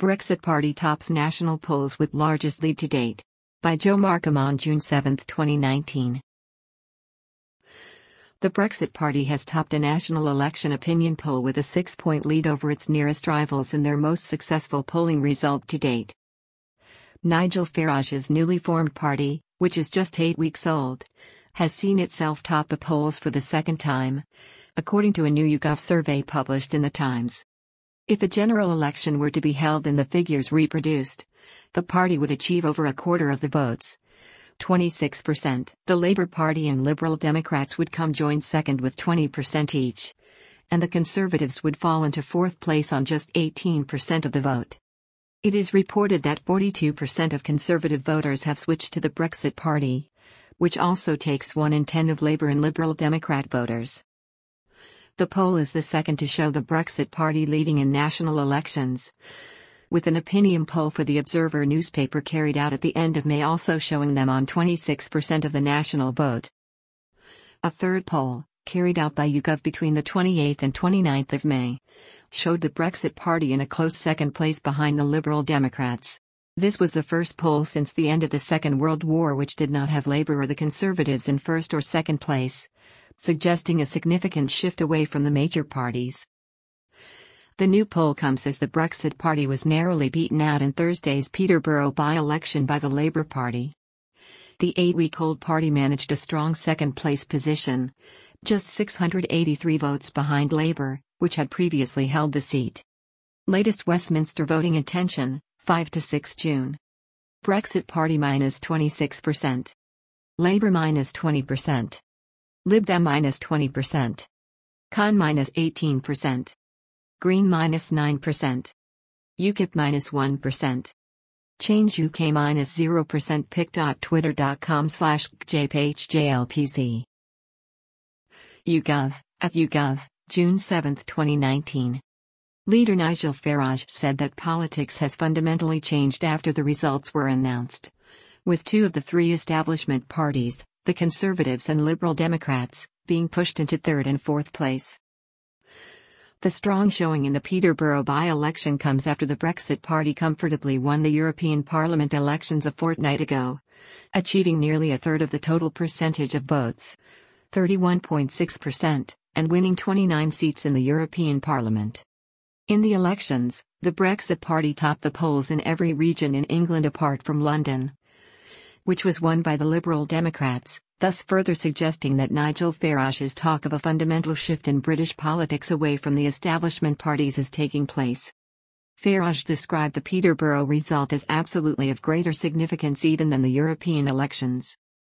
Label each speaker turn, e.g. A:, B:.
A: Brexit Party tops national polls with largest lead to date. By Joe Markham on June 7, 2019. The Brexit Party has topped a national election opinion poll with a 6-point lead over its nearest rivals in their most successful polling result to date. Nigel Farage's newly formed party, which is just 8 weeks old, has seen itself top the polls for the second time, according to a new YouGov survey published in The Times. If a general election were to be held and the figures reproduced, the party would achieve over a quarter of the votes, 26%. The Labour Party and Liberal Democrats would come joint second with 20% each, and the Conservatives would fall into fourth place on just 18% of the vote. It is reported that 42% of Conservative voters have switched to the Brexit Party, which also takes 1 in 10 of Labour and Liberal Democrat voters. The poll is the second to show the Brexit Party leading in national elections, with an opinion poll for the Observer newspaper carried out at the end of May also showing them on 26% of the national vote. A third poll, carried out by YouGov between the 28th and 29th of May, showed the Brexit Party in a close second place behind the Liberal Democrats. This was the first poll since the end of the Second World War which did not have Labour or the Conservatives in first or second place, suggesting a significant shift away from the major parties. The new poll comes as the Brexit Party was narrowly beaten out in Thursday's Peterborough by-election by the Labour Party. The 8-week-old party managed a strong second-place position, just 683 votes behind Labour, which had previously held the seat. Latest Westminster voting intention, 5 to 6 June. Brexit Party minus 26%. Labour minus 20%. Lib Dem minus 20%. Con minus 18%. Green minus 9%. UKIP minus 1%. Change UK minus 0%. pic.twitter.com/jphjlpc. YouGov, at YouGov, June 7, 2019. Leader Nigel Farage said that politics has fundamentally changed after the results were announced, with 2 of the 3 establishment parties, the Conservatives and Liberal Democrats, being pushed into third and fourth place. The strong showing in the Peterborough by-election comes after the Brexit Party comfortably won the European Parliament elections a fortnight ago, achieving nearly a third of the total percentage of votes, 31.6%, and winning 29 seats in the European Parliament. In the elections, the Brexit Party topped the polls in every region in England apart from London, which was won by the Liberal Democrats, thus further suggesting that Nigel Farage's talk of a fundamental shift in British politics away from the establishment parties is taking place. Farage described the Peterborough result as absolutely of greater significance even than the European elections.